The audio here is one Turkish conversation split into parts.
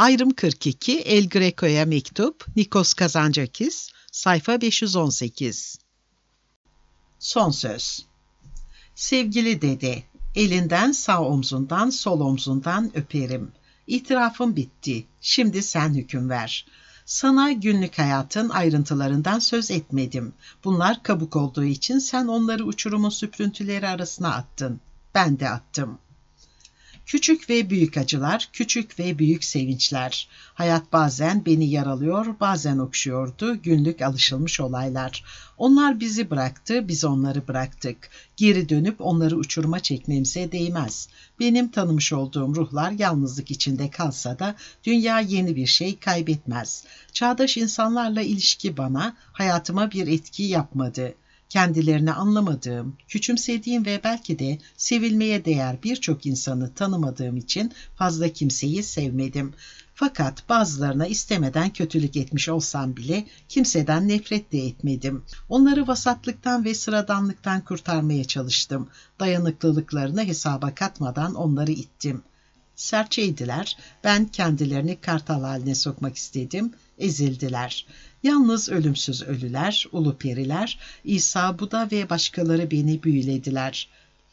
Ayrım 42, El Greco'ya mektup, Nikos Kazantzakis, sayfa 518. Son söz. Sevgili dede, elinden sağ omzundan sol omzundan öperim. İtirafım bitti, şimdi sen hüküm ver. Sana günlük hayatın ayrıntılarından söz etmedim. Bunlar kabuk olduğu için sen onları uçurumun süprüntüleri arasına attın. Ben de attım. Küçük ve büyük acılar, küçük ve büyük sevinçler. Hayat bazen beni yaralıyor, bazen okşuyordu, günlük alışılmış olaylar. Onlar bizi bıraktı, biz onları bıraktık. Geri dönüp onları uçuruma çekmemize değmez. Benim tanımış olduğum ruhlar yalnızlık içinde kalsa da dünya yeni bir şey kaybetmez. Çağdaş insanlarla ilişki bana, hayatıma bir etki yapmadı. Kendilerini anlamadığım, küçümsediğim ve belki de sevilmeye değer birçok insanı tanımadığım için fazla kimseyi sevmedim. Fakat bazılarına istemeden kötülük etmiş olsam bile kimseden nefret de etmedim. Onları vasatlıktan ve sıradanlıktan kurtarmaya çalıştım. Dayanıklılıklarını hesaba katmadan onları ittim. Serçeydiler, ben kendilerini kartal haline sokmak istedim, ezildiler. Yalnız ölümsüz ölüler, ulu periler, İsa, Buda ve başkaları beni büyülediler.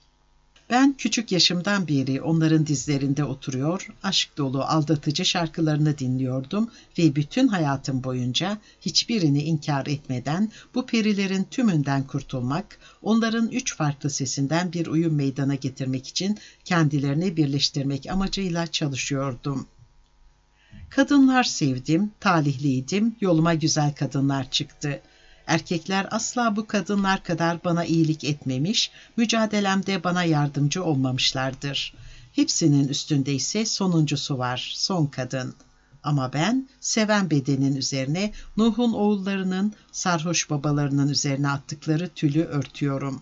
Ben küçük yaşımdan beri onların dizlerinde oturuyor, aşk dolu aldatıcı şarkılarını dinliyordum ve bütün hayatım boyunca hiçbirini inkar etmeden bu perilerin tümünden kurtulmak, onların 3 farklı sesinden bir uyum meydana getirmek için kendilerini birleştirmek amacıyla çalışıyordum. Kadınlar sevdim, talihliydim, yoluma güzel kadınlar çıktı. Erkekler asla bu kadınlar kadar bana iyilik etmemiş, mücadelemde bana yardımcı olmamışlardır. Hepsinin üstünde ise sonuncusu var, son kadın. Ama ben seven bedenin üzerine, Nuh'un oğullarının, sarhoş babalarının üzerine attıkları tülü örtüyorum.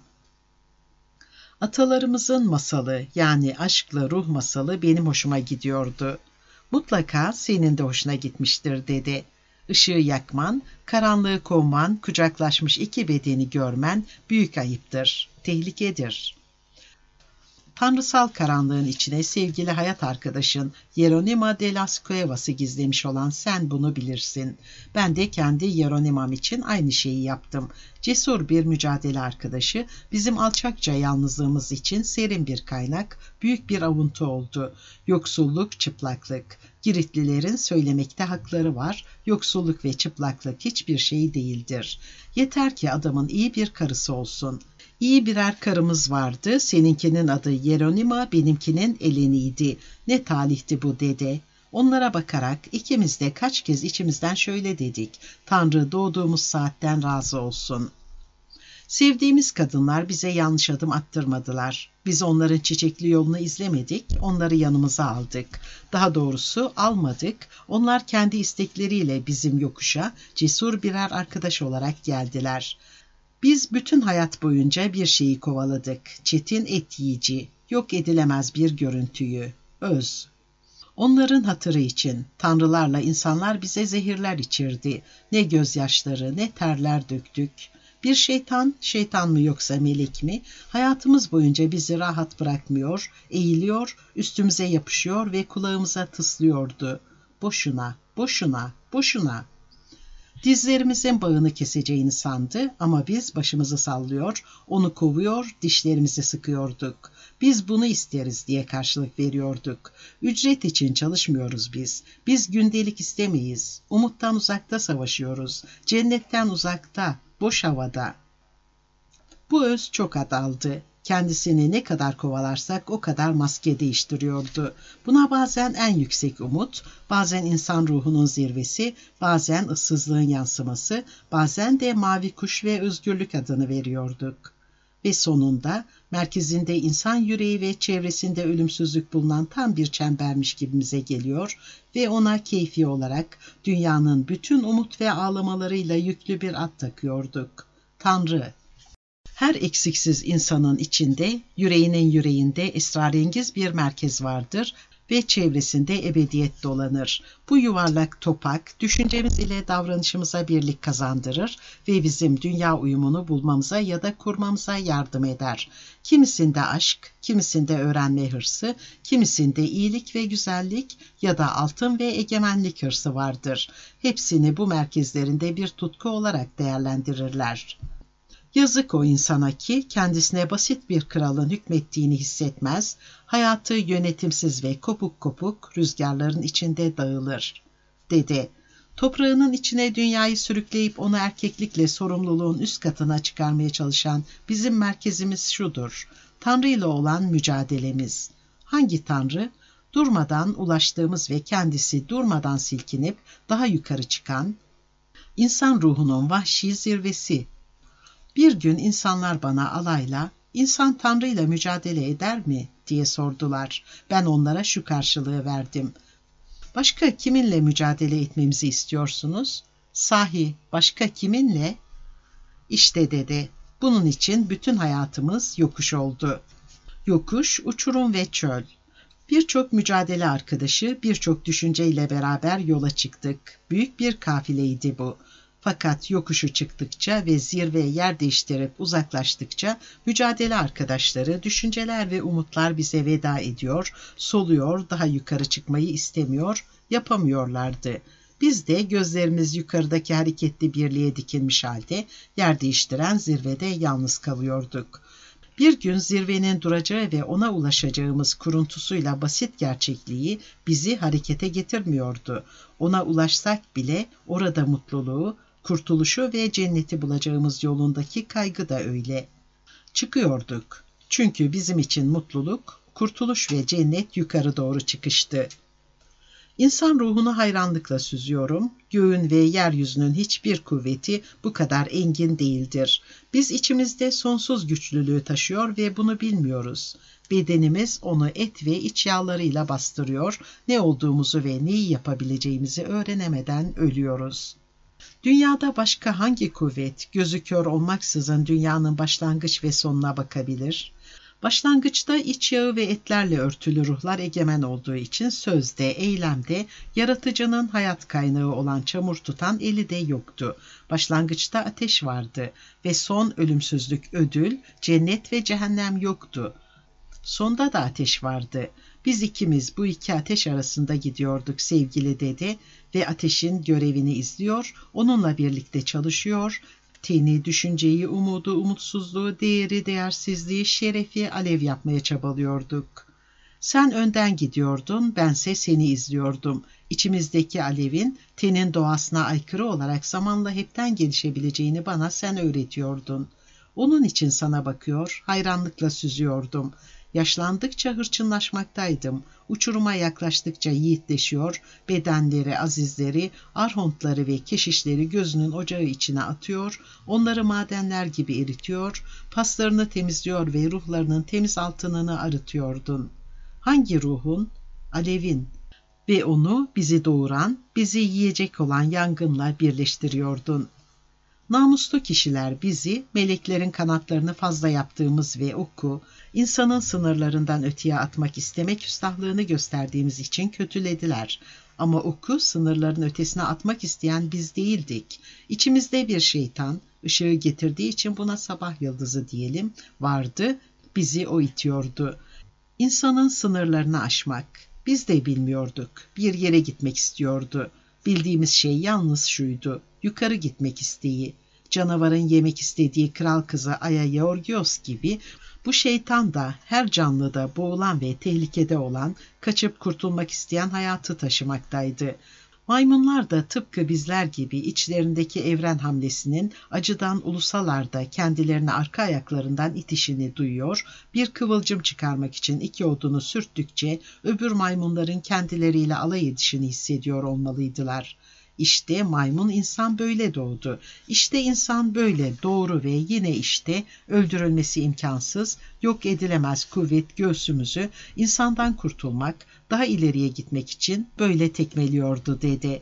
Atalarımızın masalı, yani aşkla ruh masalı benim hoşuma gidiyordu. Mutlaka senin de hoşuna gitmiştir dedi. Işığı yakman, karanlığı kovman, kucaklaşmış iki bedeni görmen büyük ayıptır, tehlikedir. Tanrısal karanlığın içine sevgili hayat arkadaşın Yeronima de las Cuevas'ı gizlemiş olan sen bunu bilirsin. Ben de kendi Yeronimam için aynı şeyi yaptım. Cesur bir mücadele arkadaşı, bizim alçakça yalnızlığımız için serin bir kaynak, büyük bir avuntu oldu. Yoksulluk, çıplaklık. Giritlilerin söylemekte hakları var. Yoksulluk ve çıplaklık hiçbir şey değildir. Yeter ki adamın iyi bir karısı olsun. İyi birer karımız vardı. Seninkinin adı Yeronima, benimkinin Eleni'ydi. Ne talihti bu dede. Onlara bakarak ikimiz de kaç kez içimizden şöyle dedik. Tanrı doğduğumuz saatten razı olsun. Sevdiğimiz kadınlar bize yanlış adım attırmadılar. Biz onların çiçekli yolunu izlemedik, onları yanımıza aldık. Daha doğrusu almadık, onlar kendi istekleriyle bizim yokuşa cesur birer arkadaş olarak geldiler. Biz bütün hayat boyunca bir şeyi kovaladık, çetin et yiyici, yok edilemez bir görüntüyü, öz. Onların hatırı için tanrılarla insanlar bize zehirler içirdi. Ne gözyaşları, ne terler döktük. Bir şeytan mı yoksa melek mi? Hayatımız boyunca bizi rahat bırakmıyor, eğiliyor, üstümüze yapışıyor ve kulağımıza tıslıyordu. Boşuna, boşuna, boşuna. Dizlerimizin bağını keseceğini sandı ama biz başımızı sallıyor, onu kovuyor, dişlerimizi sıkıyorduk. Biz bunu isteriz diye karşılık veriyorduk. Ücret için çalışmıyoruz biz. Biz gündelik istemeyiz. Umuttan uzakta savaşıyoruz. Cennetten uzakta, boş havada. Bu öz çok ad aldı. Kendisini ne kadar kovalarsak o kadar maske değiştiriyordu. Buna bazen en yüksek umut, bazen insan ruhunun zirvesi, bazen ıssızlığın yansıması, bazen de mavi kuş ve özgürlük adını veriyorduk. Ve sonunda merkezinde insan yüreği ve çevresinde ölümsüzlük bulunan tam bir çembermiş gibimize geliyor ve ona keyfi olarak dünyanın bütün umut ve ağlamalarıyla yüklü bir ad takıyorduk. Tanrı. Her eksiksiz insanın içinde, yüreğinin yüreğinde esrarengiz bir merkez vardır ve çevresinde ebediyet dolanır. Bu yuvarlak topak, düşüncemiz ile davranışımıza birlik kazandırır ve bizim dünya uyumunu bulmamıza ya da kurmamıza yardım eder. Kimisinde aşk, kimisinde öğrenme hırsı, kimisinde iyilik ve güzellik ya da altın ve egemenlik hırsı vardır. Hepsini bu merkezlerinde bir tutku olarak değerlendirirler. Yazık o insana ki kendisine basit bir kralın hükmettiğini hissetmez, hayatı yönetimsiz ve kopuk kopuk rüzgarların içinde dağılır, dedi. Toprağının içine dünyayı sürükleyip onu erkeklikle sorumluluğun üst katına çıkarmaya çalışan bizim merkezimiz şudur: Tanrı ile olan mücadelemiz. Hangi Tanrı? Durmadan ulaştığımız ve kendisi durmadan silkinip daha yukarı çıkan, insan ruhunun vahşi zirvesi. Bir gün insanlar bana alayla, "İnsan Tanrı ile mücadele eder mi?" diye sordular. Ben onlara şu karşılığı verdim: "Başka kiminle mücadele etmemizi istiyorsunuz?" "Sahi, başka kiminle?" "İşte," dedi, "bunun için bütün hayatımız yokuş oldu. Yokuş, uçurum ve çöl. Birçok mücadele arkadaşı, birçok düşünceyle beraber yola çıktık. Büyük bir kafileydi bu. Fakat yokuşu çıktıkça ve zirve yer değiştirip uzaklaştıkça mücadele arkadaşları, düşünceler ve umutlar bize veda ediyor, soluyor, daha yukarı çıkmayı istemiyor, yapamıyorlardı. Biz de gözlerimiz yukarıdaki hareketli birliğe dikilmiş halde yer değiştiren zirvede yalnız kalıyorduk. Bir gün zirvenin duracağı ve ona ulaşacağımız kuruntusuyla basit gerçekliği bizi harekete getirmiyordu. Ona ulaşsak bile orada mutluluğu, kurtuluşu ve cenneti bulacağımız yolundaki kaygı da öyle. Çıkıyorduk. Çünkü bizim için mutluluk, kurtuluş ve cennet yukarı doğru çıkıştı. İnsan ruhunu hayranlıkla süzüyorum. Göğün ve yeryüzünün hiçbir kuvveti bu kadar engin değildir. Biz içimizde sonsuz güçlülüğü taşıyor ve bunu bilmiyoruz. Bedenimiz onu et ve iç yağlarıyla bastırıyor. Ne olduğumuzu ve neyi yapabileceğimizi öğrenemeden ölüyoruz. Dünyada başka hangi kuvvet gözü kör olmaksızın dünyanın başlangıç ve sonuna bakabilir? Başlangıçta iç yağı ve etlerle örtülü ruhlar egemen olduğu için sözde, eylemde yaratıcının hayat kaynağı olan çamur tutan eli de yoktu. Başlangıçta ateş vardı ve son ölümsüzlük ödül, cennet ve cehennem yoktu. Sonda da ateş vardı. Biz ikimiz bu iki ateş arasında gidiyorduk sevgili dede ve ateşin görevini izliyor, onunla birlikte çalışıyor, teni, düşünceyi, umudu, umutsuzluğu, değeri, değersizliği, şerefi alev yapmaya çabalıyorduk. Sen önden gidiyordun, bense seni izliyordum. İçimizdeki alevin, tenin doğasına aykırı olarak zamanla hepten gelişebileceğini bana sen öğretiyordun. Onun için sana bakıyor, hayranlıkla süzüyordum. Yaşlandıkça hırçınlaşmaktaydım. Uçuruma yaklaştıkça yiğitleşiyor, bedenleri, azizleri, arhontları ve keşişleri gözünün ocağı içine atıyor, onları madenler gibi eritiyor, paslarını temizliyor ve ruhlarının temiz altınını arıtıyordun. Hangi ruhun? Alevin. Ve onu bizi doğuran, bizi yiyecek olan yangınla birleştiriyordun. Namuslu kişiler bizi, meleklerin kanatlarını fazla yaptığımız ve oku, insanın sınırlarından öteye atmak istemek üstahlığını gösterdiğimiz için kötülediler. Ama oku sınırların ötesine atmak isteyen biz değildik. İçimizde bir şeytan, ışığı getirdiği için buna sabah yıldızı diyelim, vardı, bizi o itiyordu. İnsanın sınırlarını aşmak, biz de bilmiyorduk, bir yere gitmek istiyordu. Bildiğimiz şey yalnız şuydu, yukarı gitmek isteği. Canavarın yemek istediği kral kızı Aya Georgios gibi bu şeytan da her canlıda boğulan ve tehlikede olan, kaçıp kurtulmak isteyen hayatı taşımaktaydı. Maymunlar da tıpkı bizler gibi içlerindeki evren hamlesinin acıdan ulusalar da kendilerini arka ayaklarından itişini duyuyor, bir kıvılcım çıkarmak için iki odunu sürttükçe öbür maymunların kendileriyle alay edişini hissediyor olmalıydılar. İşte maymun insan böyle doğdu. İşte insan böyle doğru ve yine işte öldürülmesi imkansız, yok edilemez kuvvet göğsümüzü insandan kurtulmak, daha ileriye gitmek için böyle tekmeliyordu dedi.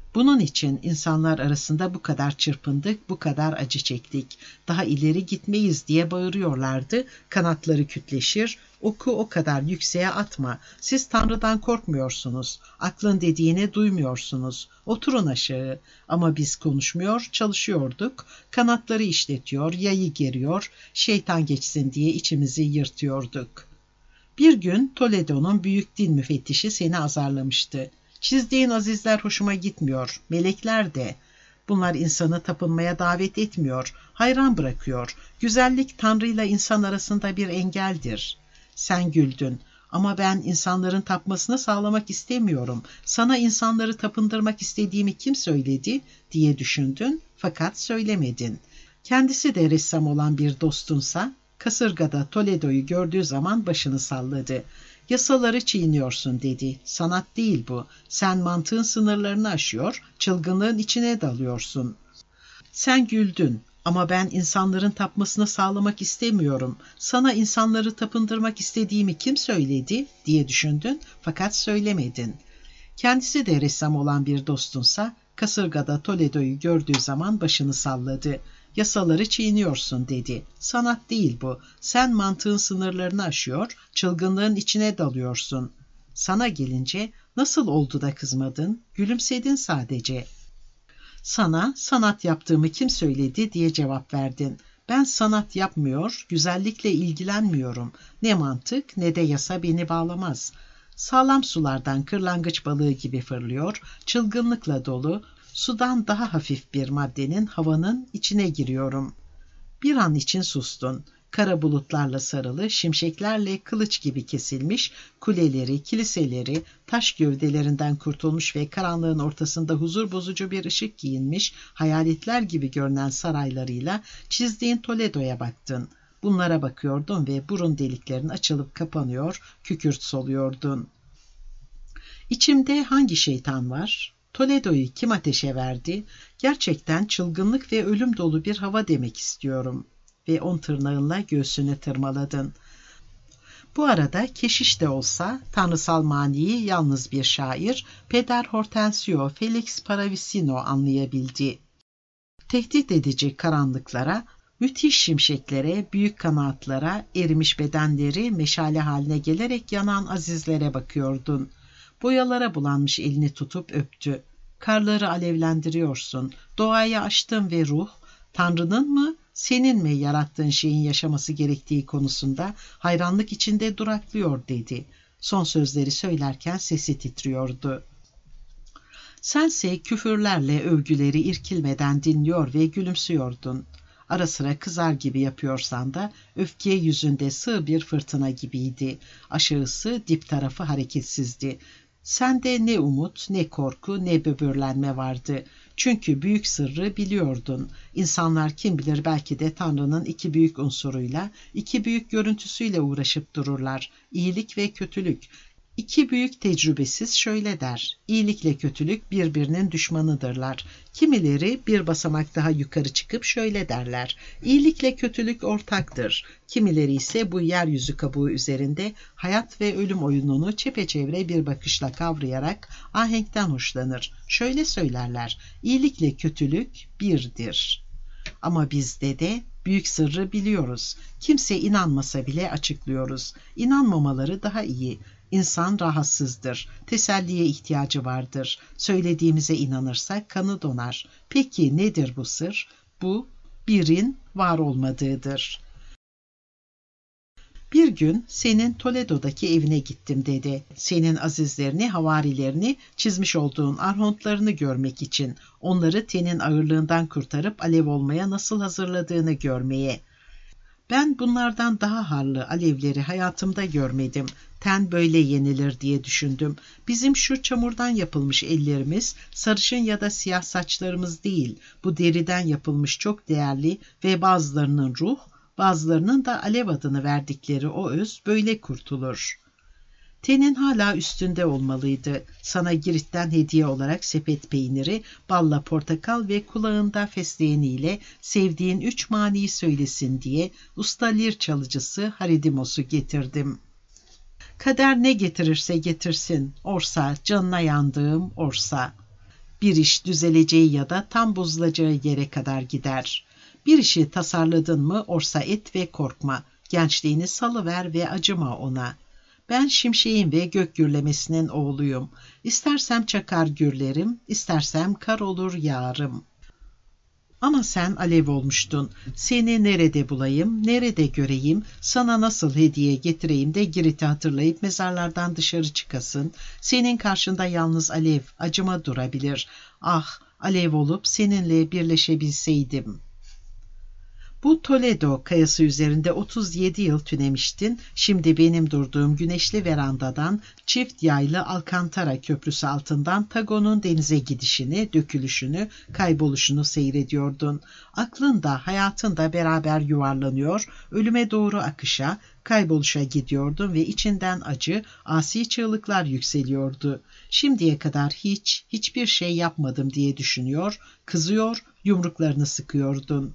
Bunun için insanlar arasında bu kadar çırpındık, bu kadar acı çektik. Daha ileri gitmeyiz diye bağırıyorlardı. Kanatları kütleşir, oku o kadar yükseğe atma. Siz Tanrı'dan korkmuyorsunuz. Aklın dediğini duymuyorsunuz. Oturun aşağı. Ama biz konuşmuyor, çalışıyorduk. Kanatları işletiyor, yayı geriyor, şeytan geçsin diye içimizi yırtıyorduk. Bir gün Toledo'nun büyük din müfettişi seni azarlamıştı. Çizdiğin azizler hoşuma gitmiyor, melekler de. Bunlar insanı tapınmaya davet etmiyor, hayran bırakıyor. Güzellik Tanrı'yla insan arasında bir engeldir. Sen güldün. Ama ben insanların tapmasını sağlamak istemiyorum. Sana insanları tapındırmak istediğimi kim söyledi diye düşündün fakat söylemedin. Kendisi de ressam olan bir dostunsa kasırgada Toledo'yu gördüğü zaman başını salladı. Yasaları çiğniyorsun dedi. Sanat değil bu. Sen mantığın sınırlarını aşıyor, çılgınlığın içine dalıyorsun. Sen güldün. Ama ben insanların tapmasını sağlamak istemiyorum. Sana insanları tapındırmak istediğimi kim söyledi diye düşündün fakat söylemedin. Kendisi de ressam olan bir dostunsa kasırgada Toledo'yu gördüğü zaman başını salladı. Yasaları çiğniyorsun dedi. Sanat değil bu. Sen mantığın sınırlarını aşıyor, çılgınlığın içine dalıyorsun. Sana gelince nasıl oldu da kızmadın? Gülümsedin sadece. Sana sanat yaptığımı kim söyledi diye cevap verdin. Ben sanat yapmıyor, güzellikle ilgilenmiyorum. Ne mantık ne de yasa beni bağlamaz. Sağlam sulardan kırlangıç balığı gibi fırlıyor, çılgınlıkla dolu, sudan daha hafif bir maddenin havanın içine giriyorum. Bir an için sustun. Kara bulutlarla sarılı, şimşeklerle kılıç gibi kesilmiş, kuleleri, kiliseleri, taş gövdelerinden kurtulmuş ve karanlığın ortasında huzur bozucu bir ışık giyinmiş, hayaletler gibi görünen saraylarıyla çizdiğin Toledo'ya baktın. Bunlara bakıyordun ve burun deliklerin açılıp kapanıyor, kükürt soluyordun. İçimde hangi şeytan var? Toledo'yu kim ateşe verdi? Gerçekten çılgınlık ve ölüm dolu bir hava demek istiyorum. Ve on tırnağınla göğsünü tırmaladın. Bu arada keşiş de olsa tanrısal maniyi yalnız bir şair, Peder Hortensio Felix Paravicino anlayabildi. Tehdit edici karanlıklara, müthiş şimşeklere, büyük kanatlara, erimiş bedenleri meşale haline gelerek yanan azizlere bakıyordun. Boyalara bulanmış elini tutup öptü. Karları alevlendiriyorsun. Doğayı aştın ve ruh, Tanrı'nın mı, senin mi yarattığın şeyin yaşaması gerektiği konusunda hayranlık içinde duraklıyor dedi. Son sözleri söylerken sesi titriyordu. Sense küfürlerle övgüleri irkilmeden dinliyor ve gülümsüyordun. Ara sıra kızar gibi yapıyorsan da öfke yüzünde sığ bir fırtına gibiydi. Aşağısı dip tarafı hareketsizdi. Sende ne umut, ne korku, ne böbürlenme vardı. Çünkü büyük sırrı biliyordun. İnsanlar kim bilir belki de Tanrı'nın iki büyük unsuruyla, iki büyük görüntüsüyle uğraşıp dururlar. İyilik ve kötülük. İki büyük tecrübesiz şöyle der. İyilikle kötülük birbirinin düşmanıdırlar. Kimileri bir basamak daha yukarı çıkıp şöyle derler. İyilikle kötülük ortaktır. Kimileri ise bu yeryüzü kabuğu üzerinde hayat ve ölüm oyununu çepeçevre bir bakışla kavrayarak ahenkten hoşlanır. Şöyle söylerler. İyilikle kötülük birdir. Ama bizde de büyük sırrı biliyoruz. Kimse inanmasa bile açıklıyoruz. İnanmamaları daha iyi. İnsan rahatsızdır. Teselliye ihtiyacı vardır. Söylediğimize inanırsak kanı donar. Peki nedir bu sır? Bu birin var olmadığıdır. Bir gün senin Toledo'daki evine gittim dedi. Senin azizlerini, havarilerini, çizmiş olduğun arhontlarını görmek için. Onları tenin ağırlığından kurtarıp alev olmaya nasıl hazırladığını görmeye. Ben bunlardan daha harlı alevleri hayatımda görmedim. Ten böyle yenilir diye düşündüm. Bizim şu çamurdan yapılmış ellerimiz, sarışın ya da siyah saçlarımız değil. Bu deriden yapılmış çok değerli ve bazılarının ruh, bazılarının da alev adını verdikleri o öz böyle kurtulur. Tenin hala üstünde olmalıydı. Sana Girit'ten hediye olarak sepet peyniri, balla portakal ve kulağında fesleğeniyle sevdiğin 3 maniyi söylesin diye usta lir çalıcısı Haridimos'u getirdim. Kader ne getirirse getirsin, orsa canına yandığım orsa. Bir iş düzeleceği ya da tam bozulacağı yere kadar gider. Bir işi tasarladın mı orsa et ve korkma. Gençliğini salıver ve acıma ona. Ben şimşeğin ve gök gürlemesinin oğluyum. İstersem çakar gürlerim, istersem kar olur yağarım. Ama sen alev olmuştun. Seni nerede bulayım, nerede göreyim, sana nasıl hediye getireyim de Girit'i hatırlayıp mezarlardan dışarı çıkasın. Senin karşında yalnız alev, acıma durabilir. Ah, alev olup seninle birleşebilseydim. Bu Toledo kayası üzerinde 37 yıl tünemiştin. Şimdi benim durduğum güneşli verandadan çift yaylı Alcantara köprüsü altından Tagon'un denize gidişini, dökülüşünü, kayboluşunu seyrediyordun. Aklında, hayatında beraber yuvarlanıyor, ölüme doğru akışa, kayboluşa gidiyordun ve içinden acı, asi çığlıklar yükseliyordu. Şimdiye kadar hiçbir şey yapmadım diye düşünüyor, kızıyor, yumruklarını sıkıyordun.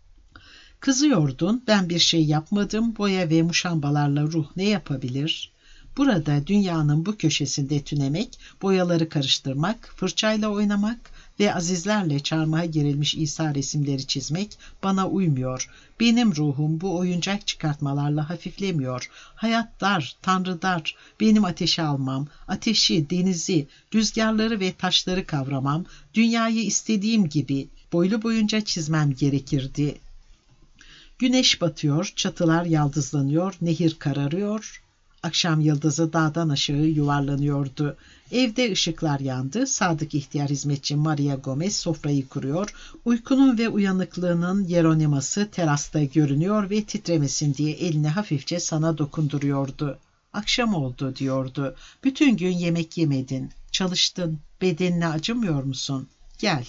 Kızıyordun, ben bir şey yapmadım, boya ve muşambalarla ruh ne yapabilir? Burada dünyanın bu köşesinde tünemek, boyaları karıştırmak, fırçayla oynamak ve azizlerle çarmıha gerilmiş İsa resimleri çizmek bana uymuyor. Benim ruhum bu oyuncak çıkartmalarla hafiflemiyor. Hayat dar, Tanrı dar, benim ateşi almam, ateşi, denizi, rüzgarları ve taşları kavramam, dünyayı istediğim gibi boylu boyunca çizmem gerekirdi. Güneş batıyor, çatılar yaldızlanıyor, nehir kararıyor. Akşam yıldızı dağdan aşağı yuvarlanıyordu. Evde ışıklar yandı. Sadık ihtiyar hizmetçi Maria Gomez sofrayı kuruyor. Uykunun ve uyanıklığının Yeroniması terasta görünüyor ve titremesin diye elini hafifçe sana dokunduruyordu. Akşam oldu diyordu. Bütün gün yemek yemedin, çalıştın, bedenine acımıyor musun? Gel.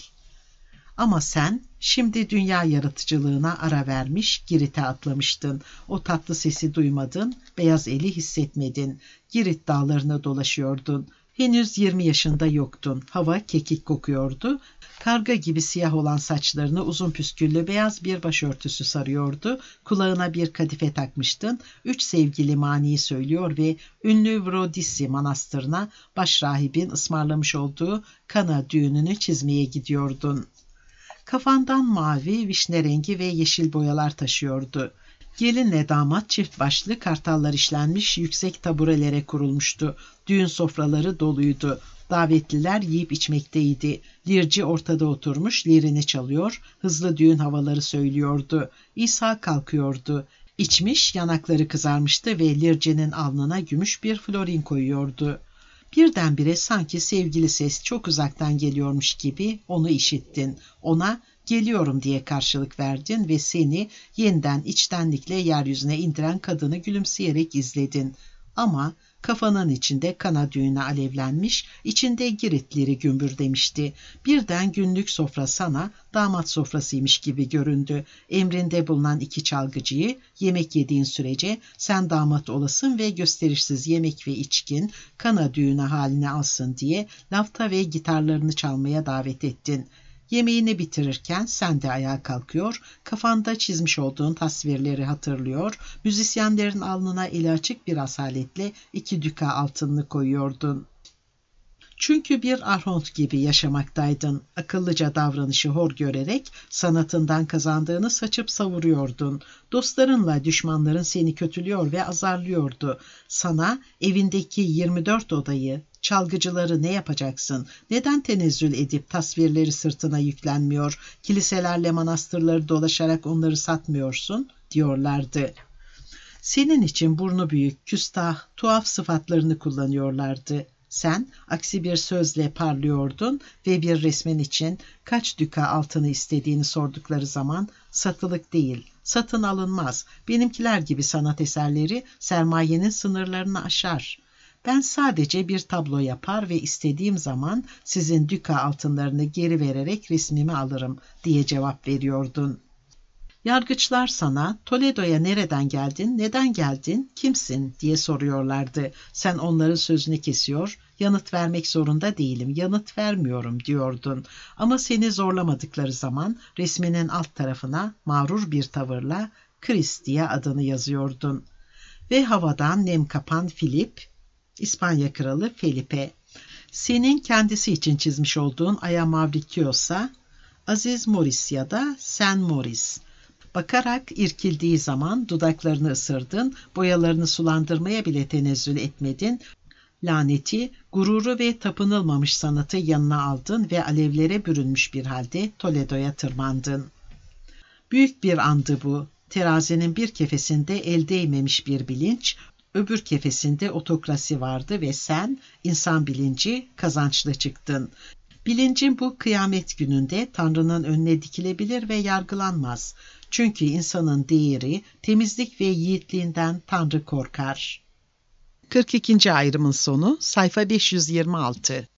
Ama sen şimdi dünya yaratıcılığına ara vermiş, Girit'e atlamıştın. O tatlı sesi duymadın, beyaz eli hissetmedin. Girit dağlarına dolaşıyordun. Henüz 20 yaşında yoktun. Hava kekik kokuyordu. Karga gibi siyah olan saçlarını uzun püsküllü beyaz bir başörtüsü sarıyordu. Kulağına bir kadife takmıştın. 3 sevgili maniyi söylüyor ve ünlü Vrodisi manastırına başrahibin ısmarlamış olduğu Kana düğününü çizmeye gidiyordun. Kafandan mavi, vişne rengi ve yeşil boyalar taşıyordu. Gelinle damat çift başlı kartallar işlenmiş yüksek taburelere kurulmuştu. Düğün sofraları doluydu. Davetliler yiyip içmekteydi. Lirci ortada oturmuş lirini çalıyor, hızlı düğün havaları söylüyordu. İsa kalkıyordu. İçmiş, yanakları kızarmıştı ve lircinin alnına gümüş bir florin koyuyordu. Birdenbire sanki sevgili ses çok uzaktan geliyormuş gibi onu işittin. Ona geliyorum diye karşılık verdin ve seni yeniden içtenlikle yeryüzüne indiren kadını gülümseyerek izledin. Ama kafanın içinde Kana düğünü alevlenmiş, içinde Giritleri gümbür demişti. Birden günlük sofra sana damat sofrasıymış gibi göründü. Emrinde bulunan 2 çalgıcıyı yemek yediğin sürece sen damat olasın ve gösterişsiz yemek ve içkin Kana düğünü haline alsın diye lafta ve gitarlarını çalmaya davet ettin. Yemeğini bitirirken sen de ayağa kalkıyor, kafanda çizmiş olduğun tasvirleri hatırlıyor, müzisyenlerin alnına eli açık bir asaletle 2 düka altınını koyuyordun. Çünkü bir arhont gibi yaşamaktaydın. Akıllıca davranışı hor görerek sanatından kazandığını saçıp savuruyordun. Dostlarınla düşmanların seni kötülüyor ve azarlıyordu. Sana evindeki 24 odayı, çalgıcıları ne yapacaksın? Neden tenezzül edip tasvirleri sırtına yüklenmiyor, kiliselerle manastırları dolaşarak onları satmıyorsun? Diyorlardı. Senin için burnu büyük, küstah, tuhaf sıfatlarını kullanıyorlardı. Sen aksi bir sözle parlıyordun ve bir resmin için kaç düka altını istediğini sordukları zaman satılık değil, satın alınmaz. Benimkiler gibi sanat eserleri sermayenin sınırlarını aşar. Ben sadece bir tablo yapar ve istediğim zaman sizin düka altınlarını geri vererek resmimi alırım diye cevap veriyordun. Yargıçlar sana Toledo'ya nereden geldin, neden geldin, kimsin diye soruyorlardı. Sen onların sözünü kesiyor, yanıt vermek zorunda değilim, yanıt vermiyorum diyordun. Ama seni zorlamadıkları zaman resminin alt tarafına mağrur bir tavırla Chris diye adını yazıyordun. Ve havadan nem kapan Filip, İspanya kralı Felipe. Senin kendisi için çizmiş olduğun Aya Mavrikiosa, Aziz Morris ya da Sen Morris. Bakarak irkildiği zaman dudaklarını ısırdın, boyalarını sulandırmaya bile tenezzül etmedin. Laneti, gururu ve tapınılmamış sanatı yanına aldın ve alevlere bürünmüş bir halde Toledo'ya tırmandın. Büyük bir andı bu. Terazinin bir kefesinde el değmemiş bir bilinç, öbür kefesinde otokrasi vardı ve sen, insan bilinci, kazançlı çıktın. Bilincin bu kıyamet gününde Tanrı'nın önüne dikilebilir ve yargılanmaz. Çünkü insanın değeri, temizlik ve yiğitliğinden Tanrı korkar. 42. ayrımın sonu, sayfa 526.